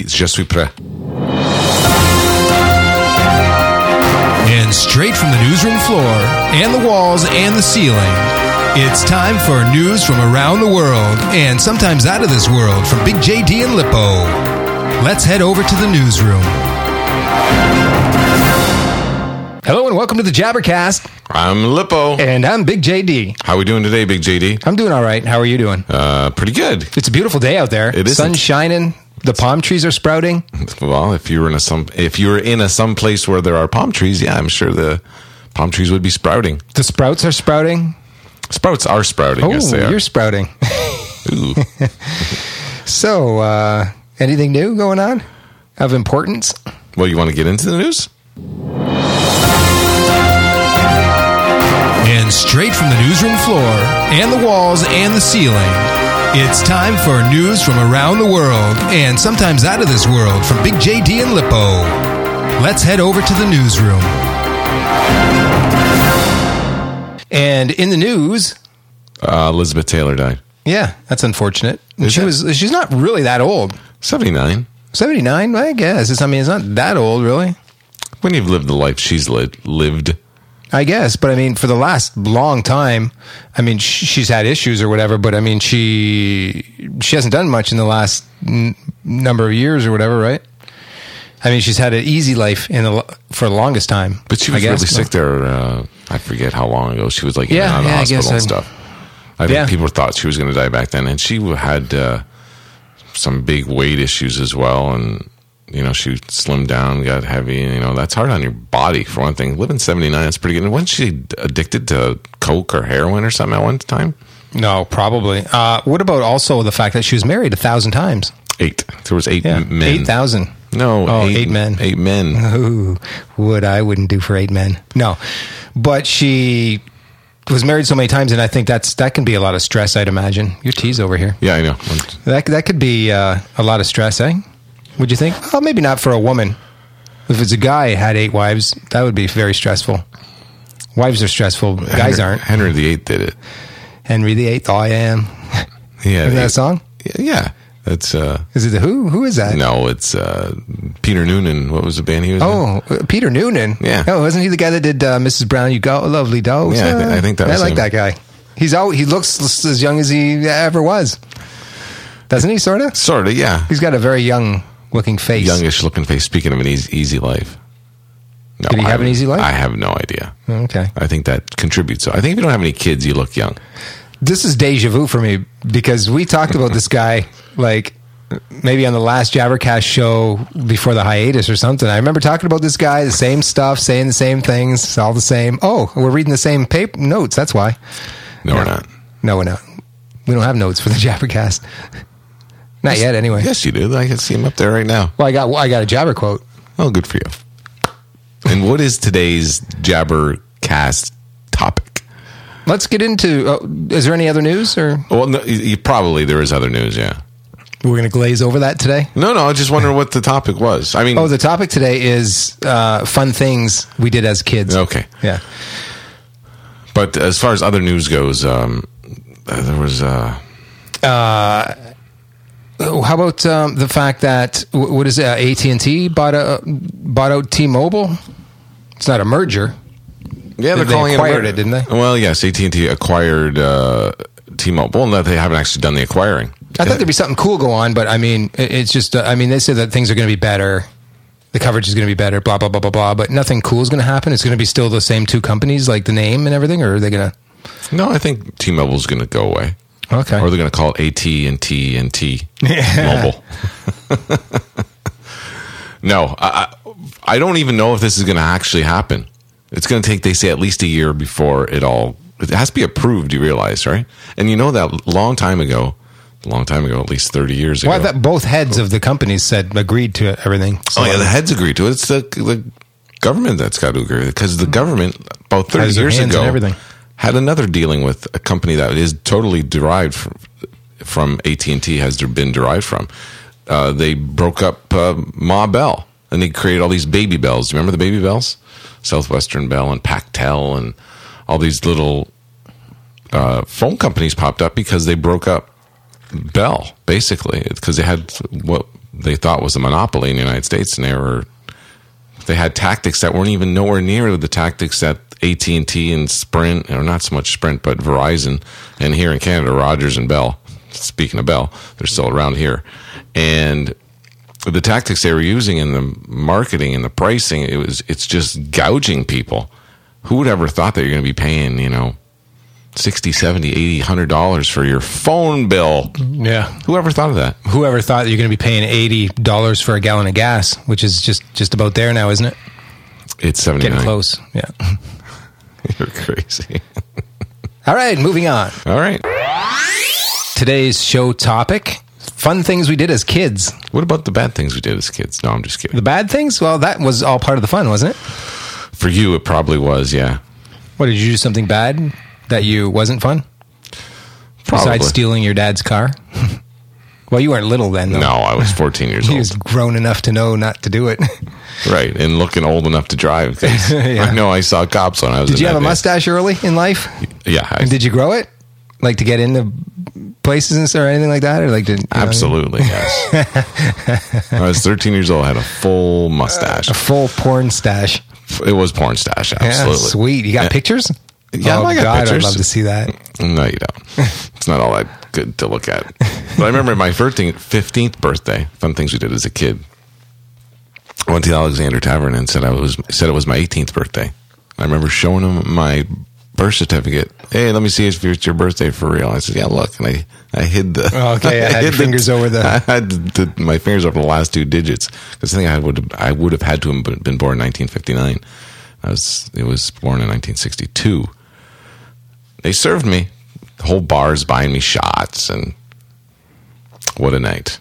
Je suis prêt. And straight from the newsroom floor, and the walls, and the ceiling, it's time for news from around the world, and sometimes out of this world, from Big JD and Lippo. Let's head over to the newsroom. Hello and welcome to the Jabbercast. I'm Lippo. And I'm Big JD. How are we doing today, Big JD? I'm doing all right. How are you doing? Pretty good. It's a beautiful day out there. It is. Sun's shining. The palm trees are sprouting. Well, if you were in a some place where there are palm trees, yeah, I'm sure the palm trees would be sprouting. The sprouts are sprouting. Sprouts are sprouting. Oh, yes, they are. You're sprouting. Ooh. So, anything new going on of importance? Well, you want to get into the news? And straight from the newsroom floor, and the walls, and the ceiling, it's time for news from around the world, and sometimes out of this world, from Big JD and Lippo. Let's head over to the newsroom. And in the news... Elizabeth Taylor died. Yeah, that's unfortunate. She's not really that old. 79. 79, I guess. It's not that old, really. When you've lived the life she's lived... I guess, but I mean, for the last long time, I mean, she's had issues or whatever, but I mean, she hasn't done much in the last number of years or whatever, right? I mean, she's had an easy life for the longest time. But she was really sick there. I forget how long ago. She was like in and out of the hospital and stuff. I think people thought she was going to die back then, and she had some big weight issues as well, and she slimmed down, got heavy. That's hard on your body, for one thing. Living 79, that's pretty good. And wasn't she addicted to coke or heroin or something at one time? No, probably. What about also the fact that she was married 1,000 times? 8. There was 8 men. 8,000. No. 8 men. 8 men. Ooh, what I wouldn't do for 8 men. No. But she was married so many times, and I think that can be a lot of stress, I'd imagine. Your tea's over here. Yeah, I know. That could be a lot of stress, eh? Would you think? Oh, maybe not for a woman. If it's a guy who had 8 wives, that would be very stressful. Wives are stressful. Guys aren't. Henry VIII did it. Henry VIII, I am. Yeah. Isn't that a song? Yeah. That's. Is it the Who? Who is that? No, it's Peter Noonan. What was the band he was in? Peter Noonan. Yeah. Oh, wasn't he the guy that did Mrs. Brown, You Got a Lovely Dose? Yeah, I think that was I like him. that guy. He looks as young as he ever was. Doesn't he, sort of? Sort of, yeah. He's got a very youngish-looking face. Youngish-looking face. Speaking of an easy life. No, Did he have an easy life? I have no idea. Okay. I think that contributes. I think if you don't have any kids, you look young. This is deja vu for me because we talked about this guy maybe on the last Jabbercast show before the hiatus or something. I remember talking about this guy, the same stuff, saying the same things, all the same. Oh, we're reading the same notes. That's why. No, we're not. No, we're not. We don't have notes for the Jabbercast. Not yet, anyway. Yes, you do. I can see him up there right now. Well, I got a Jabber quote. Oh, good for you. And what is today's Jabbercast topic? Let's get into. Is there any other news, or? Well, no, probably there is other news. Yeah. We're going to glaze over that today? No. I just wondering what the topic was. I mean, the topic today is fun things we did as kids. Okay. Yeah. But as far as other news goes, there was. How about the fact that what is it? AT&T bought out T-Mobile? It's not a merger. Yeah, they calling acquired it, didn't they? Well, yes, AT&T acquired T-Mobile, and they haven't actually done the acquiring. I thought there'd be something cool go on, but I mean, it's just. They said that things are going to be better. The coverage is going to be better. Blah blah blah blah blah. But nothing cool is going to happen. It's going to be still the same 2 companies, like the name and everything, or are they going to? No, I think T-Mobile's going to go away. Okay. Or they're going to call it AT&T and T Mobile. No, I don't even know if this is going to actually happen. It's going to take, they say, at least a year before it has to be approved, you realize, right? And you know that long time ago, at least 30 years ago. Well, that both heads of the companies agreed to everything. So the heads agreed to it. It's the government that's got to agree, because the government, about 30 years ago, had another dealing with a company that is totally derived from AT&T, has been derived from. They broke up Ma Bell, and they created all these Baby Bells. Remember the Baby Bells? Southwestern Bell and Pactel and all these little phone companies popped up because they broke up Bell, basically, because they had what they thought was a monopoly in the United States, and they had tactics that weren't even nowhere near the tactics that AT&T and Sprint, or not so much Sprint, but Verizon, and here in Canada, Rogers and Bell. Speaking of Bell, they're still around here. And the tactics they were using in the marketing and the pricing, it's just gouging people. Who would ever thought that you're going to be paying, $60, $70, $80, $100 for your phone bill? Yeah. Whoever thought of that? Whoever thought you're going to be paying $80 for a gallon of gas, which is just about there now, isn't it? It's 79. Getting close, yeah. You're crazy. All right, moving on. All right. Today's show topic, fun things we did as kids. What about the bad things we did as kids? No, I'm just kidding. The bad things? Well, that was all part of the fun, wasn't it? For you, it probably was, yeah. What, did you do something bad that wasn't fun? Probably. Besides stealing your dad's car? Well, you weren't little then, though. No, I was 14 years old. He was grown enough to know not to do it. Right, and looking old enough to drive. Yeah. I know I saw cops when I was Did you have a mustache early in life? Yeah. And did you grow it? Like to get into places or anything like that? Or like to, absolutely, yes. I was 13 years old. I had a full mustache. A full porn stash. It was porn stash, absolutely. Yeah, sweet. You got pictures? Yeah, I got pictures. I'd love to see that. No, you don't. It's not all that good to look at. But I remember my 15th birthday, fun things we did as a kid. I went to the Alexander Tavern and said it was my 18th birthday. I remember showing him my birth certificate. Hey, let me see if it's your birthday for real. I said, yeah, look. And I hid the... Oh, okay, I had your fingers over the... I had my fingers over the last two digits. Because I think I would have had to have been born in 1959. It was born in 1962. They served me. The whole bar's buying me shots, and what a night.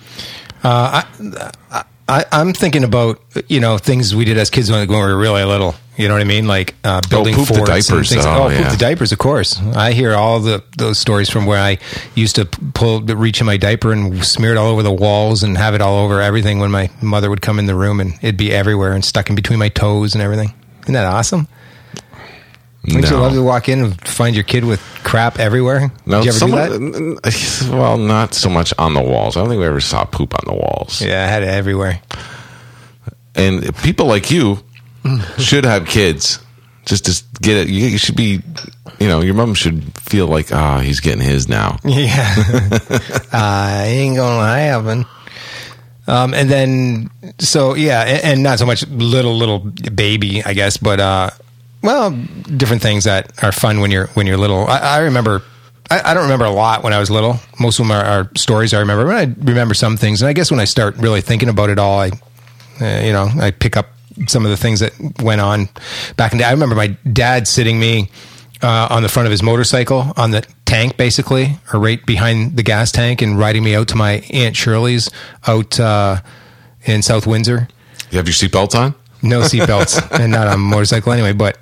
I'm thinking about, things we did as kids when we were really little. You know what I mean? Like building forts. Poop the diapers. Poop the diapers, of course. I hear all those stories from where I used to reach in my diaper and smear it all over the walls and have it all over everything when my mother would come in the room, and it'd be everywhere and stuck in between my toes and everything. Isn't that awesome? Wouldn't you love to walk in and find your kid with crap everywhere? No, did you ever do that? Well, not so much on the walls. I don't think we ever saw poop on the walls. Yeah, I had it everywhere. And people like you should have kids. Just to get it. You should be, your mom should feel like, he's getting his now. Yeah. I ain't going to happen. And then, so, yeah, and not so much little baby, I guess, but, different things that are fun when you're little. I remember, I don't remember a lot when I was little. Most of them are stories I remember, but I remember some things. And I guess when I start really thinking about it all, I pick up some of the things that went on back in the day. I remember my dad sitting me on the front of his motorcycle on the tank, basically, or right behind the gas tank, and riding me out to my Aunt Shirley's out in South Windsor. You have your seatbelts on? No seatbelts, and not on a motorcycle anyway. But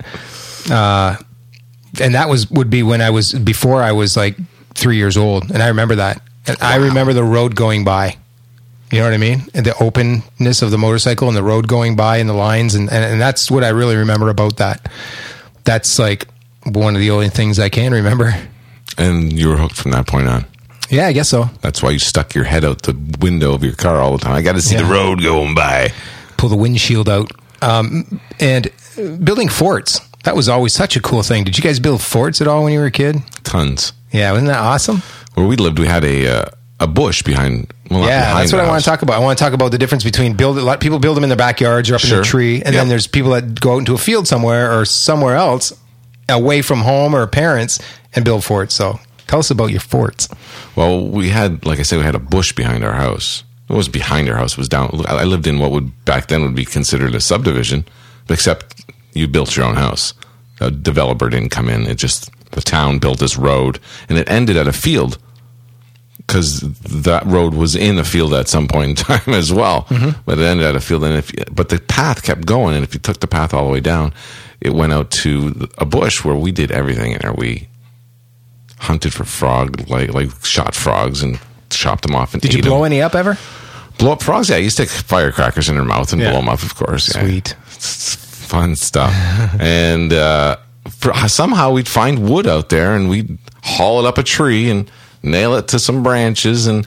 and that would be when before I was like 3 years old, and I remember that. And wow. I remember the road going by. You know what I mean? And the openness of the motorcycle and the road going by and the lines, and that's what I really remember about that. That's like one of the only things I can remember. And you were hooked from that point on. Yeah, I guess so. That's why you stuck your head out the window of your car all the time. I got to see the road going by. Pull the windshield out. And building forts. That was always such a cool thing. Did you guys build forts at all when you were a kid? Tons. Yeah, wasn't that awesome? Where we lived, we had a bush behind. Well, that's what I want to talk about. I want to talk about the difference between a lot of people build them in their backyards or up in a tree, and then there's people that go out into a field somewhere or somewhere else, away from home or parents, and build forts. So tell us about your forts. Well, we had, like I said, we had a bush behind our house. It wasn't behind our house. It was down. I lived in what would back then would be considered a subdivision, except you built your own house. A developer didn't come in. The town built this road, and it ended at a field because that road was in a field at some point in time as well. Mm-hmm. But it ended at a field, but the path kept going, and if you took the path all the way down, it went out to a bush where we did everything in there. We hunted for frog, like shot frogs and chopped them off and ate them. Did you blow any up ever? Blow up frogs? Yeah, you stick firecrackers in their mouth and blow them up, of course. Sweet. Yeah. It's fun stuff. And somehow we'd find wood out there, and we'd haul it up a tree and nail it to some branches, and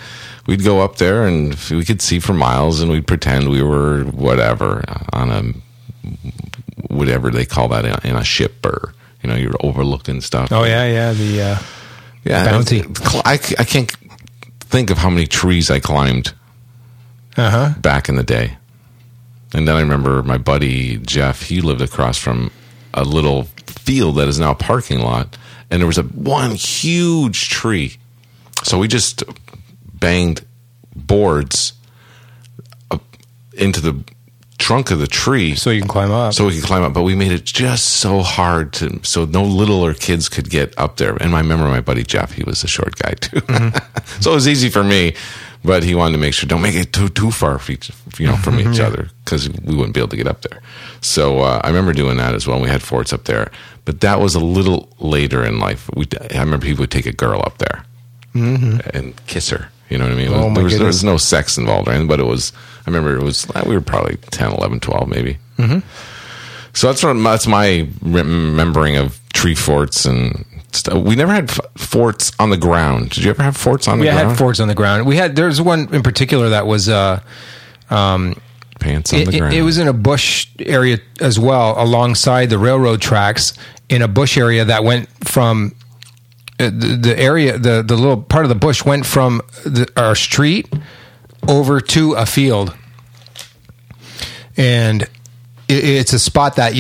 we'd go up there and we could see for miles, and we'd pretend we were whatever on a whatever they call that in a ship, or you're overlooking stuff. Oh the bounty. I can't think of how many trees I climbed back in the day. And then I remember my buddy Jeff, he lived across from a little field that is now a parking lot, and there was one huge tree. So we just banged boards into the trunk of the tree so you can climb up. But we made it just so hard so no littler kids could get up there. And I remember my buddy Jeff, he was a short guy too. So it was easy for me, but he wanted to make sure don't make it too far from each other, because we wouldn't be able to get up there. So I remember doing that as well. We had forts up there, but that was a little later in life. I remember people would take a girl up there and kiss her. You know what I mean? There was no sex involved or anything, but I remember we were probably 10, 11, 12 maybe. So that's my remembering of tree forts and stuff. We never had forts on the ground. Did you ever have forts on the ground? We had forts on the ground. There's one in particular that was pants on the ground. It was in a bush area as well, alongside the railroad tracks, in a bush area that went from the area, the little part of the bush went from our street over to a field. And it's a spot that,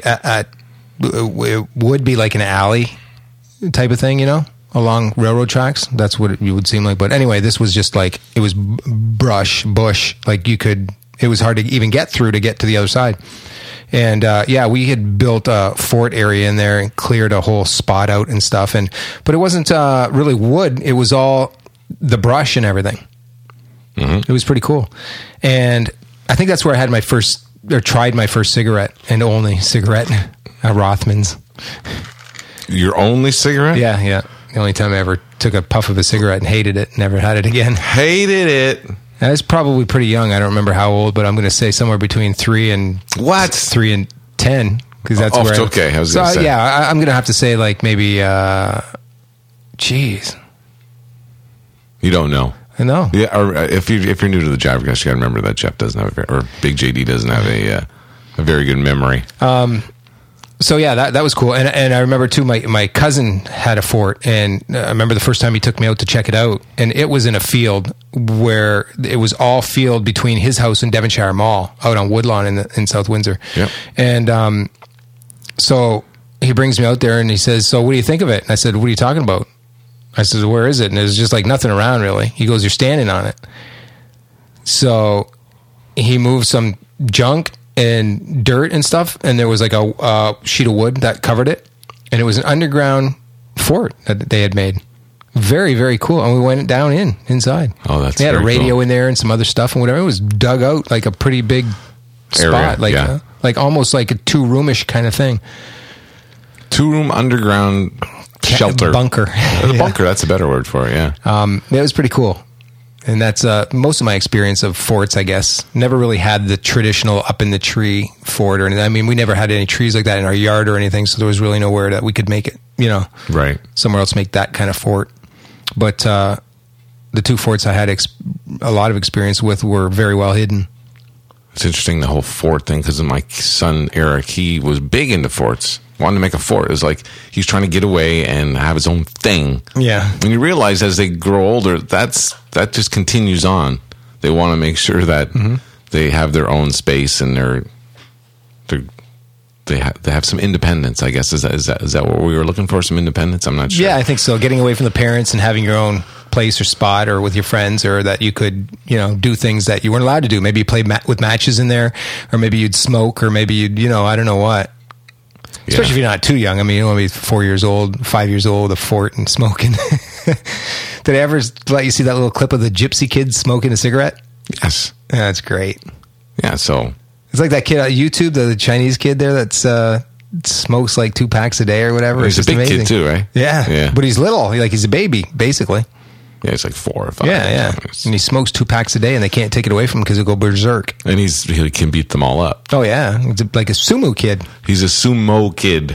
it would be like an alley type of thing, along railroad tracks. That's what it would seem like. But anyway, this was just like, it was bush, like it was hard to even get through to get to the other side. And we had built a fort area in there and cleared a whole spot out and stuff. But it wasn't really wood. It was all the brush and everything. It was pretty cool. And I think that's where I had tried my first cigarette and only cigarette, Rothmans. Your only cigarette? Yeah. The only time I ever took a puff of a cigarette and hated it. Never had it again. Hated it. I was probably pretty young. I don't remember how old, but I'm going to say somewhere between 3 and 10, because that's where. Okay, I was going to say. Yeah, I'm going to have to say like maybe. Geez, you don't know. I know. Yeah, or if you're new to the Jabbercast, you got to remember that Jeff doesn't have or Big JD doesn't have a very good memory. So yeah, that was cool, and I remember too. My cousin had a fort, and I remember the first time he took me out to check it out, and it was in a field where it was all field between his house and Devonshire Mall, out on Woodlawn in South Windsor. Yep. And so he brings me out there, and he says, "So what do you think of it?" And I said, "What are you talking about?" I said, "Where is it?" And there's just like nothing around really. He goes, "You're standing on it." So he moved some junk and dirt and stuff, and there was like a sheet of wood that covered it, and it was an underground fort that they had made. Very, very cool. And we went down inside. Oh, that's they had a radio cool. in there and some other stuff and whatever. It was dug out like a pretty big spot, area, like almost like a 2-roomish kind of thing. 2-room underground shelter bunker. The bunker. That's a better word for it. Yeah. It was pretty cool. And that's most of my experience of forts, I guess. Never really had the traditional up in the tree fort or anything. I mean, we never had any trees like that in our yard or anything, so there was really nowhere that we could make it, right. Somewhere else make that kind of fort. But the 2 forts I had a lot of experience with were very well hidden. It's interesting, the whole fort thing, because my son, Eric, he was big into forts. Wanted to make a fort. It was like he's trying to get away and have his own thing. Yeah. And you realize as they grow older, that just continues on. They want to make sure that they have their own space and they have some independence. I guess is that what we were looking for? Some independence? I'm not sure. Yeah, I think so. Getting away from the parents and having your own place or spot, or with your friends, or that you could do things that you weren't allowed to do. Maybe you played with matches in there, or maybe you'd smoke, or maybe you'd I don't know what. Especially if you're not too young. I mean, you want to be 4 years old, 5 years old, a fort and smoking. Did I ever let you see that little clip of the gypsy kid smoking a cigarette? Yes. Yeah, that's great. Yeah, so. It's like that kid on YouTube, the Chinese kid there that's smokes like 2 packs a day or whatever. He's a big kid too, right? Yeah. But he's little. He's a baby, basically. Yeah, he's like 4 or 5. Yeah. And he smokes 2 packs a day, and they can't take it away from him because he'll go berserk. And he can beat them all up. Oh, yeah. He's like a sumo kid. He's a sumo kid.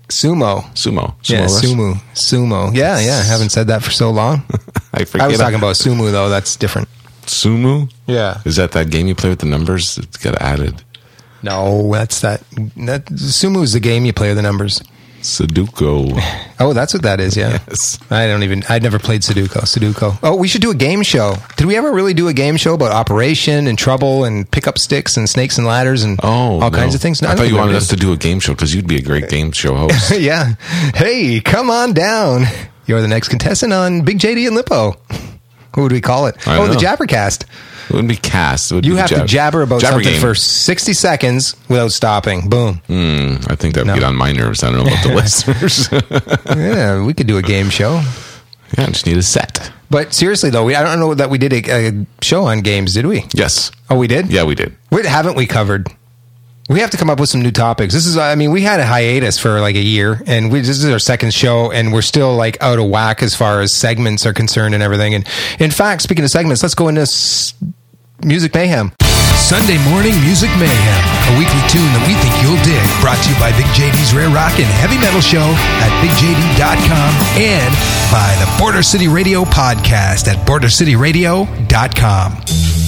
Sumo. Yeah, Sumo. Yeah. I haven't said that for so long. I was talking about Sumo, though. That's different. Sumo? Yeah. Is that game you play with the numbers? It's got added. No, that's that. Sumo is the game you play with the numbers. Sudoku. Oh, that's what that is, yeah. Yes. I'd never played Sudoku. Oh, we should do a game show. Did we ever really do a game show about Operation and Trouble and Pick Up Sticks and Snakes and Ladders and all kinds of things? No, I thought you wanted us to do a game show because you'd be a great game show host. Yeah. Hey, come on down. You're the next contestant on Big JD and Lippo. What would we call it? The Jabbercast. It wouldn't be cast. You have to jabber about something for 60 seconds without stopping. Boom. I think that would get on my nerves. I don't know about the listeners. Yeah, we could do a game show. Yeah, I just need a set. But seriously, though, I don't know that we did a show on games, did we? Yes. Oh, we did? Yeah, we did. What haven't we covered? We have to come up with some new topics. We had a hiatus for like a year, and this is our second show, and we're still like out of whack as far as segments are concerned and everything. And in fact, speaking of segments, let's go into Music Mayhem. Sunday morning Music Mayhem, a weekly tune that we think you'll dig. Brought to you by Big JD's Rare Rock and Heavy Metal Show at BigJD.com and by the Border City Radio podcast at BorderCityRadio.com.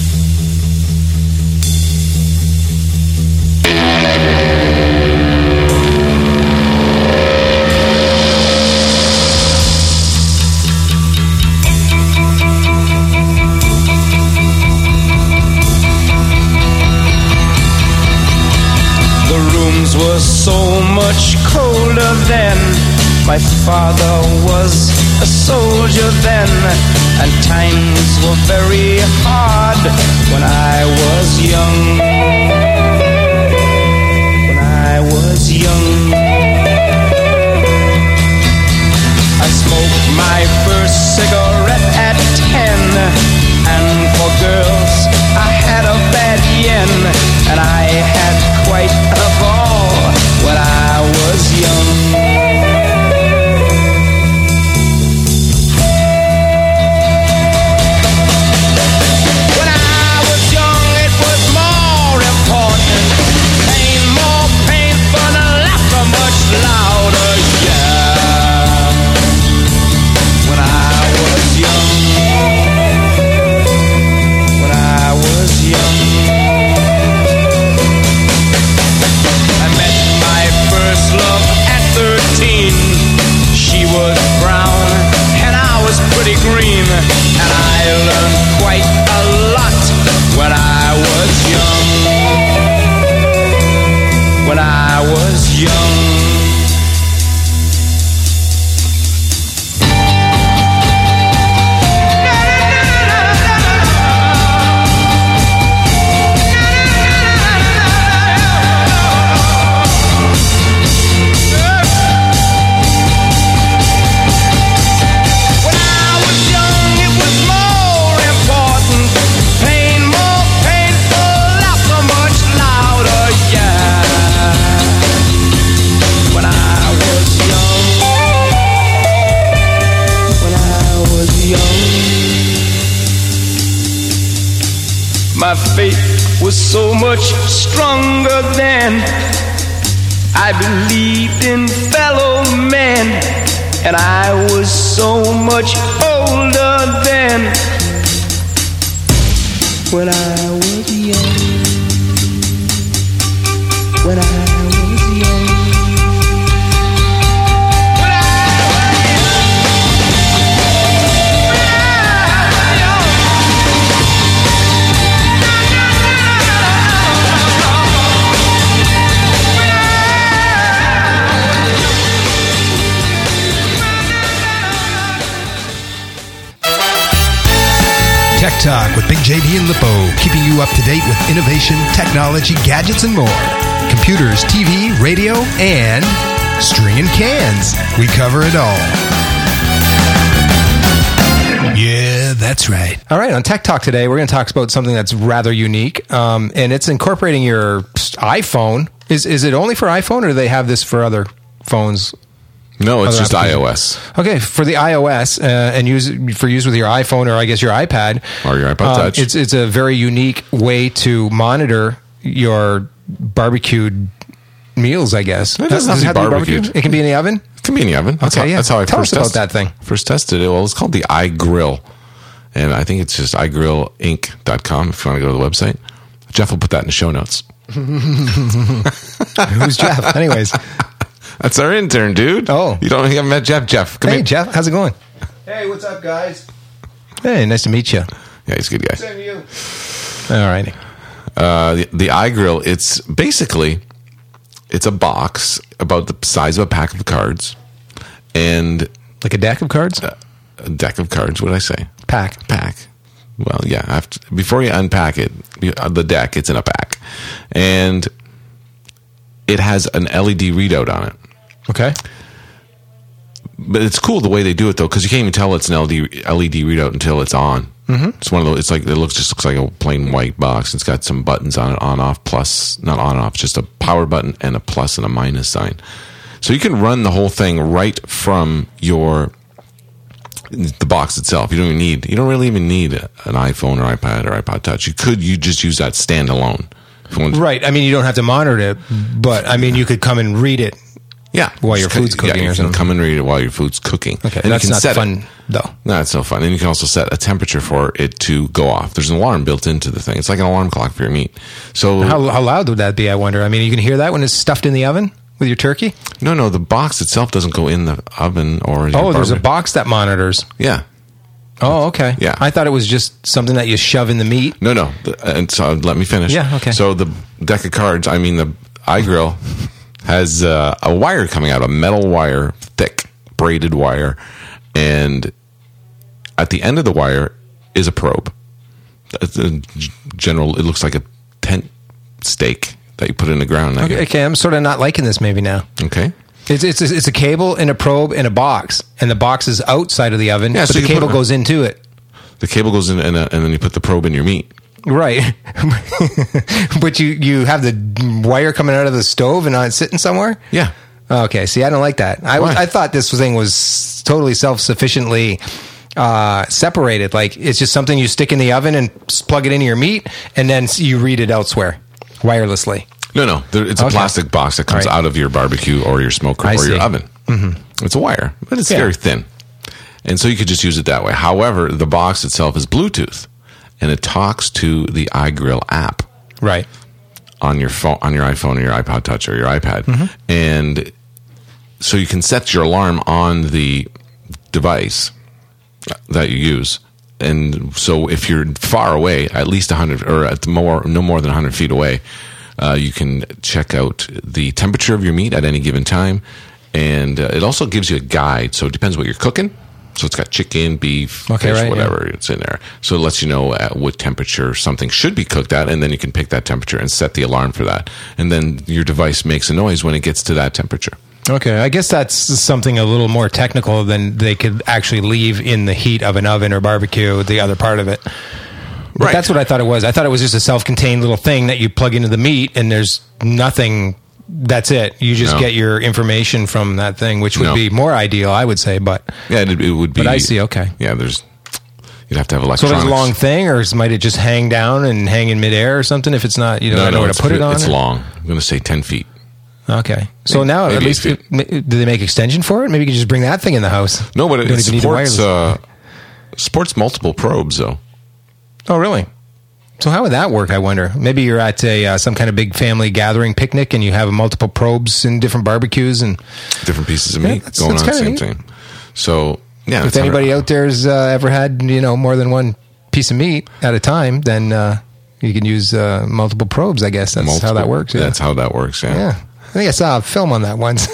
Was so much colder then. My father was a soldier then, and times were very hard when I was young. I smoked my first cigarette at 10, and for girls I had a bad yen, and I had quite a ball when I was young. When I was young, it was more important, pain more painful, and laughter much louder, yeah. When I was young, love at 13. She was brown and I was pretty green, and I learned quite a lot when I was young. My faith was so much stronger then. I believed in fellow men, and I was so much older then. When I was young. Tech Talk with Big JD and Lippo, keeping you up to date with innovation, technology, gadgets, and more. Computers, TV, radio, and stringing cans. We cover it all. Yeah, that's right. All right, on Tech Talk today, we're going to talk about something that's rather unique, and it's incorporating your iPhone. Is it only for iPhone, or do they have this for other phones? No, it's just iOS. Okay, for the iOS and use with your iPhone, or I guess your iPad or your iPod Touch. It's a very unique way to monitor your barbecued meals, I guess. It doesn't have to be barbecued. It can be in the oven? It can be in the oven. That's how I Tell us about that thing. First tested it. Well, it's called the iGrill. And I think it's just iGrillInc.com if you want to go to the website. Jeff will put that in the show notes. Who's Jeff? Anyways. That's our intern, dude. Oh. You haven't met Jeff. Jeff, come here. Jeff. How's it going? Hey, what's up, guys? Hey, nice to meet you. Yeah, he's a good guy. Same to you. All right. The iGrill, it's a box about the size of a pack of cards. And like a deck of cards? A deck of cards, what did I say? Pack. Well, yeah. Before you unpack it, the deck, it's in a pack. And it has an LED readout on it. Okay. But it's cool the way they do it, though, because you can't even tell it's an LED readout until it's on. Mm-hmm. It's one of those. It's like it looks like a plain white box. It's got some buttons on it, on off, plus not on off, just a power button and a plus and a minus sign. So you can run the whole thing right from the box itself. You don't really even need an iPhone or iPad or iPod Touch. You just use that standalone. Right. I mean, you don't have to monitor it, but I mean, you could come and read it. Yeah, while your food's cooking, or something. You can come and read it while your food's cooking. Okay, and that's not fun, though. No, it's no fun. And you can also set a temperature for it to go off. There's an alarm built into the thing. It's like an alarm clock for your meat. So how loud would that be, I wonder? I mean, you can hear that when it's stuffed in the oven with your turkey? No, the box itself doesn't go in the oven or... there's a box that monitors. Yeah. Oh, okay. Yeah. I thought it was just something that you shove in the meat. No. And so let me finish. Yeah, okay. So the deck of cards, the iGrill... has a wire coming out, a metal wire, thick, braided wire. And at the end of the wire is a probe. It looks like a tent stake that you put in the ground. Okay, I'm sort of not liking this maybe now. Okay. It's a cable and a probe in a box. And the box is outside of the oven, but the cable goes into it. The cable goes in, and then you put the probe in your meat. Right. But you have the wire coming out of the stove and not sitting somewhere? Yeah. Okay. See, I don't like that. I thought this thing was totally self-sufficiently separated. Like, it's just something you stick in the oven and plug it into your meat, and then you read it elsewhere wirelessly. No. It's a plastic box that comes out of your barbecue or your smoker or your oven. Mm-hmm. It's a wire, but it's very thin. And so you could just use it that way. However, the box itself is Bluetooth. And it talks to the iGrill app, right, on your phone, on your iPhone or your iPod Touch or your iPad, mm-hmm. And so you can set your alarm on the device that you use. And so if you're far away, at least 100 or no more than 100 feet away, you can check out the temperature of your meat at any given time, and it also gives you a guide. So it depends what you're cooking. So it's got chicken, beef, fish, whatever. It's in there. So it lets you know at what temperature something should be cooked at, and then you can pick that temperature and set the alarm for that. And then your device makes a noise when it gets to that temperature. Okay, I guess that's something a little more technical than they could actually leave in the heat of an oven or barbecue, the other part of it. But that's what I thought it was. I thought it was just a self-contained little thing that you plug into the meat, and there's nothing... That's it. You just get your information from that thing, which would be more ideal, I would say. But yeah, it would be. But I see. Okay. Yeah, you'd have to have electronics. So there's a long thing, or might it just hang down and hang in midair or something? If it's not, you don't know where to put it on. It's long. I'm going to say 10 feet. Okay. So now, at least, do they make extension for it? Maybe you could just bring that thing in the house. No, but it supports multiple probes, though. Oh, really? So how would that work, I wonder? Maybe you're at some kind of big family gathering picnic and you have multiple probes in different barbecues and... different pieces of meat going on at the same time. So, yeah. If anybody out there's ever had, more than one piece of meat at a time, then you can use multiple probes, I guess. That's how that works. Yeah. That's how that works, yeah. I think I saw a film on that once.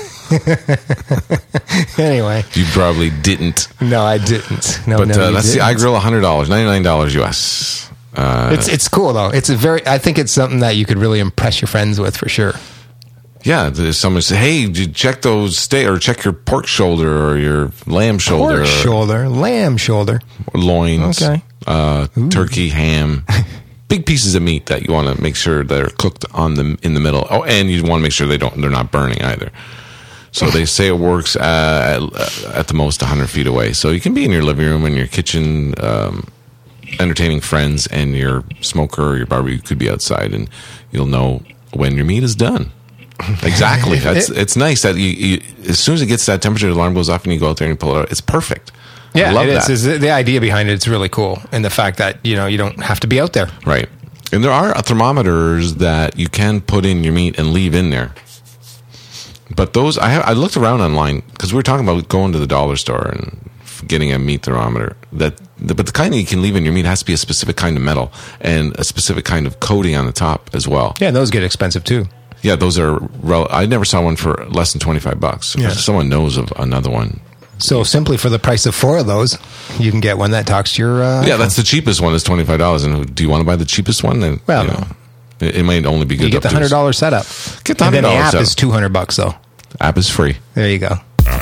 Anyway. You probably didn't. No, I didn't. No, but that's the iGrill, $100, $99 US. It's cool though. I think it's something that you could really impress your friends with for sure. Yeah, there's someone say, "Hey, check those steak or check your pork shoulder or your lamb shoulder, lamb shoulder, loins, turkey, ham, big pieces of meat that you want to make sure they're cooked in the middle. Oh, and you want to make sure they're not burning either." So they say it works at the most 100 feet away. So you can be in your living room, in your kitchen. Entertaining friends, and your smoker or your barbecue could be outside, and you'll know when your meat is done. Exactly. It's nice that you as soon as it gets to that temperature, the alarm goes off and you go out there and you pull it out. It's perfect. Yeah, I love that. The idea behind it's really cool, and the fact that you don't have to be out there. Right. And there are thermometers that you can put in your meat and leave in there. But those, I looked around online because we were talking about going to the dollar store and getting a meat thermometer. But the kind that you can leave in your meat has to be a specific kind of metal and a specific kind of coating on the top as well. Yeah, and those get expensive too. Yeah, those are. I never saw one for less than $25. Yeah. If someone knows of another one. So simply for the price of 4 of those, you can get one that talks to your. Yeah, that's the cheapest one. Is $25. And do you want to buy the cheapest one? Then, well, no. It might only be good. You get the $100 setup. Get the $100 and then the app setup. is $200 though. App is free. There you go.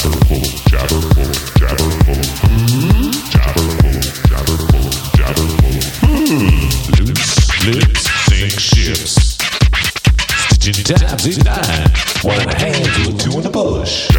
Lips sink ships. Times is 9. One hand to a 2 in the bush.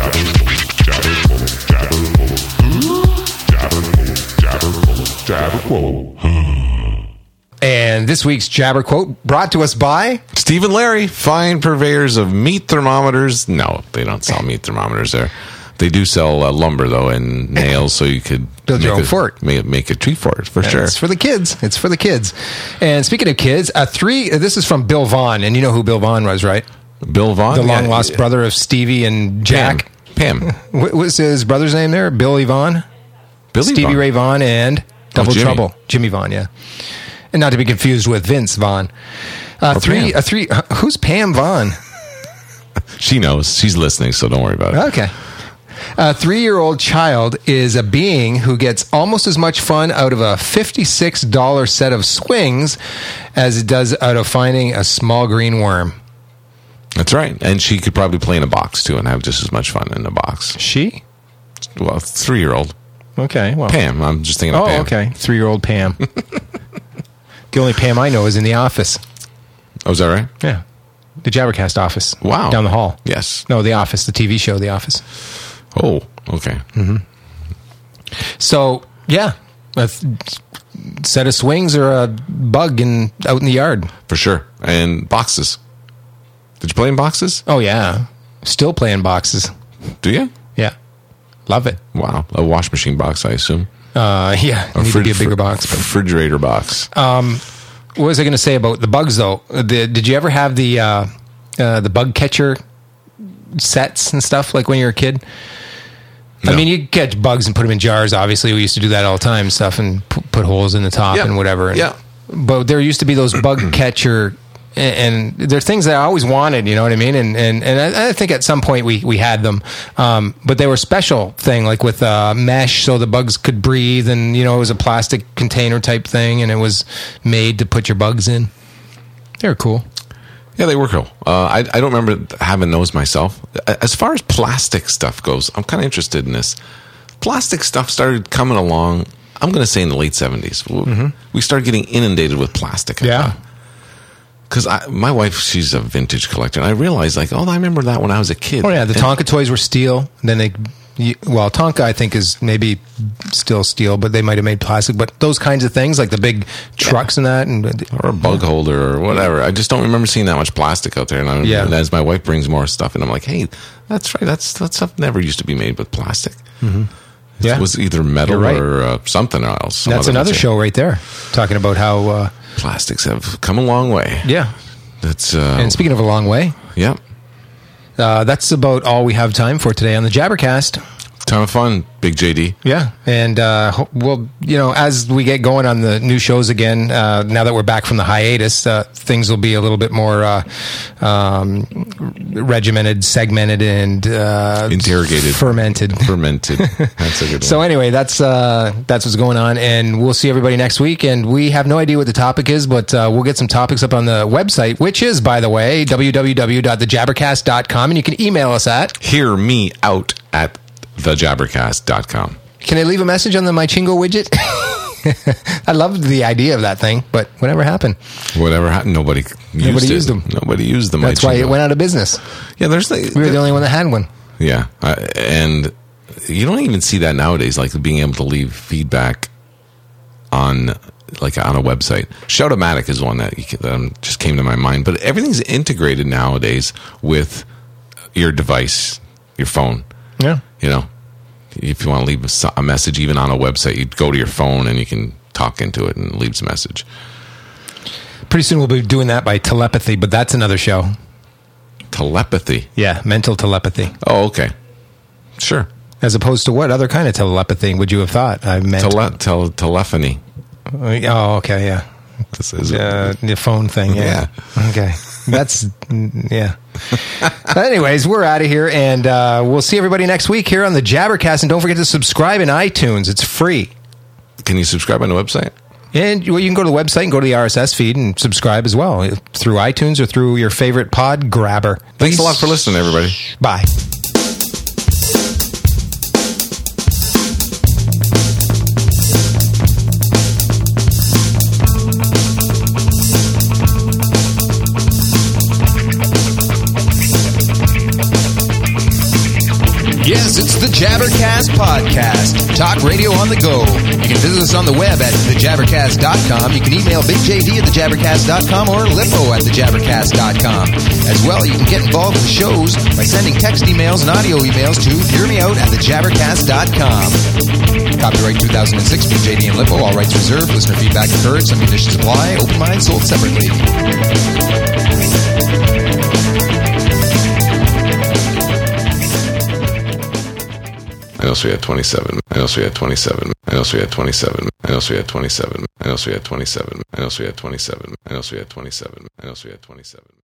And this week's Jabber Quote brought to us by Steve and Larry, fine purveyors of meat thermometers. No, they don't sell meat thermometers there. They do sell lumber, though, and nails, so you could build your own fort. Make a tree fort, for sure. It's for the kids. It's for the kids. And speaking of kids, this is from Bill Vaughn, and you know who Bill Vaughn was, right? Bill Vaughn? The long-lost brother of Stevie and Jack. Pam. What was his brother's name there? Billy Vaughn? Stevie Vaughn. Ray Vaughan and Double Jimmy. Trouble. Jimmy Vaughn, yeah. And not to be confused with Vince Vaughn. Who's Pam Vaughn? She knows. She's listening, so don't worry about it. Okay. A 3-year-old child is a being who gets almost as much fun out of a $56 set of swings as it does out of finding a small green worm. That's right. And she could probably play in a box, too, and have just as much fun in a box. She? Well, 3-year-old. Okay. Well, Pam. I'm just thinking of Pam. Oh, okay. 3-year-old Pam. The only Pam I know is in The Office. Oh, is that right? Yeah. The Jabbercast office. Wow. Down the hall. Yes. No, The Office, the TV show, The Office. Oh, okay. Mm-hmm. So, yeah. A set of swings or a bug out in the yard. For sure. And boxes. Did you play in boxes? Oh, yeah. Still playing boxes. Do you? Yeah. Love it. Wow. A wash machine box, I assume. Yeah. Need to be a bigger box. But. Refrigerator box. What was I going to say about the bugs, though? Did you ever have the bug catcher sets and stuff, like when you were a kid? No. I mean, you catch bugs and put them in jars, obviously. We used to do that all the time, stuff, and put holes in the top and whatever. Yeah. But there used to be those bug catcher, and they're things that I always wanted, you know what I mean? And I think at some point we had them. But they were special thing, like with mesh so the bugs could breathe, and, it was a plastic container type thing, and it was made to put your bugs in. They were cool. Yeah, they were cool. I don't remember having those myself. As far as plastic stuff goes, I'm kind of interested in this. Plastic stuff started coming along, I'm going to say in the late 70s. Mm-hmm. We started getting inundated with plastic. Yeah. Because my wife, she's a vintage collector, and I realized, I remember that when I was a kid. Oh, yeah, the Tonka toys were steel. Then Tonka, I think, is maybe still steel, but they might have made plastic. But those kinds of things, like the big trucks and that. Or a bug holder or whatever. I just don't remember seeing that much plastic out there. And as my wife brings more stuff, and I'm like, hey, that's right. That stuff never used to be made with plastic. Mm-hmm. Yeah. It was either metal or something else. That's another show right there, talking about how... plastics have come a long way. Yeah. That's and speaking of a long way... Yeah. That's about all we have time for today on the Jabbercast. Time of fun, Big JD. Yeah, and we'll, as we get going on the new shows again, now that we're back from the hiatus, things will be a little bit more regimented, segmented, and interrogated, fermented. That's a good one. So anyway, that's what's going on, and we'll see everybody next week. And we have no idea what the topic is, but we'll get some topics up on the website, which is, by the way, www.thejabbercast.com, and you can email us at hear me out at thejabbercast.com. Can I leave a message on the My Chingo widget? I loved the idea of that thing, but whatever happened? Nobody used them. Nobody used them. That's why it went out of business. Yeah, we were the only one that had one. Yeah, and you don't even see that nowadays, like being able to leave feedback on like on a website. Shout-O-Matic is one that just came to my mind. But everything's integrated nowadays with your device, your phone. Yeah. You know, if you want to leave a message even on a website, you go to your phone and you can talk into it and it leaves a message. Pretty soon we'll be doing that by telepathy, but that's another show. Telepathy? Yeah, mental telepathy. Oh, okay. Sure. As opposed to what other kind of telepathy would you have thought? I meant telephony. Oh, okay, yeah. This is the phone thing, yeah. Okay. That's, yeah. Anyways, we're out of here, and we'll see everybody next week here on the Jabbercast, and don't forget to subscribe in iTunes. It's free. Can you subscribe on the website? And you can go to the website and go to the RSS feed and subscribe as well through iTunes or through your favorite pod grabber. Thanks a lot for listening, everybody. Bye. Yes, it's the Jabbercast Podcast. Talk radio on the go. You can visit us on the web at thejabbercast.com. You can email BigJD at thejabbercast.com or Lippo@thejabbercast.com. As well, you can get involved with the shows by sending text emails and audio emails to hearmeout@thejabbercast.com. Copyright 2006, BigJD and Lippo. All rights reserved. Listener feedback encouraged. Some conditions apply. Open mind sold separately. I also had 27. I also had 27. I also had 27. I also had 27. I also had 27. I also had 27. I also had 27. I also had 27.